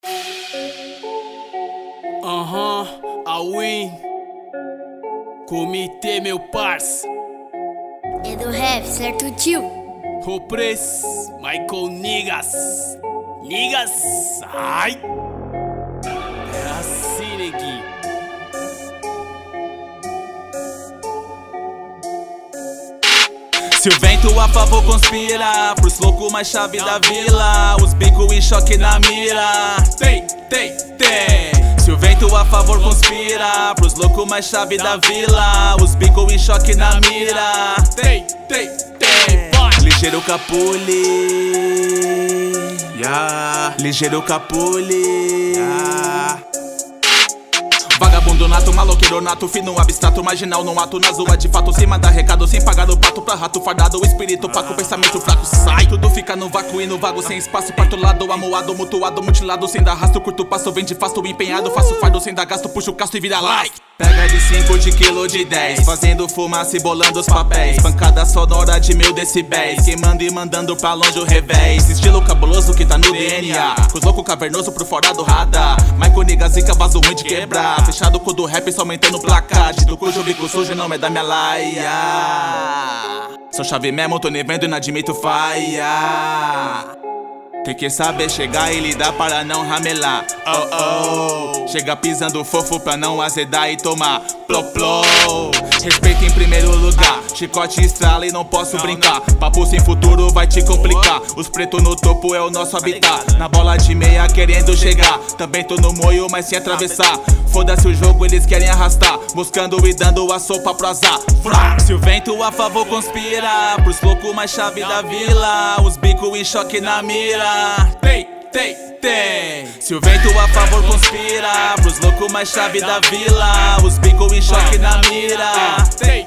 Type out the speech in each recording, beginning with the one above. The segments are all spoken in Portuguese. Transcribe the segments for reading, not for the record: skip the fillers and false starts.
A Win Comitê, meu parça. É do rap, certo, tio? O Press, Michael Niggas. Niggas, ai. É assim, neguinho. Se o vento a favor conspira, pros loucos mais chave da vila, os bico em choque na mira. Tem. Se o vento a favor conspira, pros loucos mais chave da vila, os bico em choque na mira. Tem. Ligeiro Capuli, ligeiro Capuli. Vagabundo nato, maloqueiro nato, fino, abstrato, marginal no ato, na zoa de fato, sem mandar recado, sem pagar o pato pra rato fardado, o espírito paco, pensamento fraco, sai. Tudo fica no vácuo e no vago, sem espaço, parto lado, amuado, mutuado, mutilado, sem dar rastro, curto passo, vem de fasto, empenhado, faço fardo, sem dar gasto, puxo o casto e vira like. Pega de 5, de quilo, de 10, fazendo fumaça e bolando os papéis, pancada sonora de 1000 decibéis, queimando e mandando pra longe o revés, estilo cabuloso que tá no DNA, os louco cavernoso pro fora do radar, Michael Niggas zica, vaso ruim de quebrar, fechado com o do rap, só aumentando placar, dito cujo bico sujo não é da minha laia. Sou chave mesmo, tô nem vendo e não admito faia. Tem que saber chegar e lidar para não ramelar. Chega pisando fofo pra não azedar e tomar plop. Respeito em primeiro lugar, chicote estrala e não posso brincar. Papo sem futuro vai te complicar. Os pretos no topo é o nosso habitat. Na bola de meia querendo chegar, também tô no moio mas sem atravessar. Foda-se o jogo, eles querem arrastar, buscando e dando a sopa pro azar. Se o vento a favor conspira, pros loucos mais chave da vila, os bico em choque na mira. Tem. Se o vento a favor conspira, pros loucos mais chave da vila, os bico em choque na mira.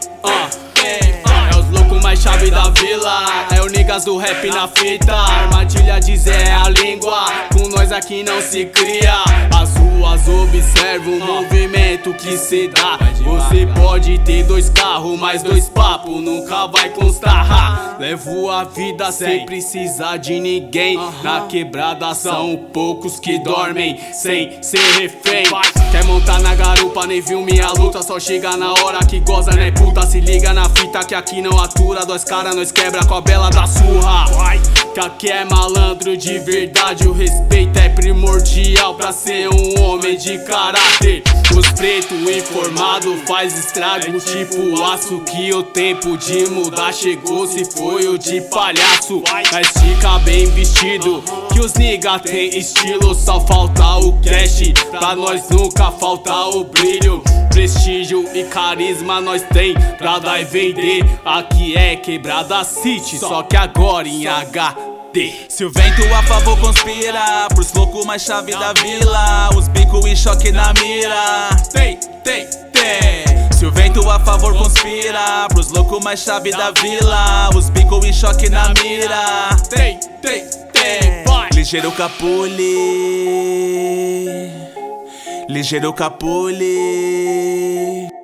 É os loucos mais chave da vila, é o niggas do rap na fita. Armadilha de Zé é a língua, com nós aqui não se cria. As ruas observam o movimento que se dá. Você pode ter 2 carros, mas 2 papos nunca vai constar. Levo a vida sem precisar de ninguém. Na quebrada são poucos que dormem sem ser refém. Quer montar na garupa, nem viu minha luta, só chega na hora que goza, né puta? Se liga na fita que aqui não atura, 2 cara nós quebra com a bela da surra. Que aqui é malandro de verdade, o respeito é primordial pra ser um homem de caráter. Os pretos informados faz estrago tipo aço, que o tempo de mudar chegou, se foi o de palhaço. Mas fica bem vestido, que os niggas tem estilo, só falta o cash, pra nós nunca falta o brilho. Prestígio e carisma nós tem pra dar e vender, aqui é Quebrada City, só que agora em HD. Se o vento a favor conspira, pros loucos mais chave da vila, os bico em choque na mira. Tem. Se o vento a favor conspira, pros loucos mais chave da vila, os bico em choque na mira. Tem. Ligeiro Capuli, ligeiro Capuli.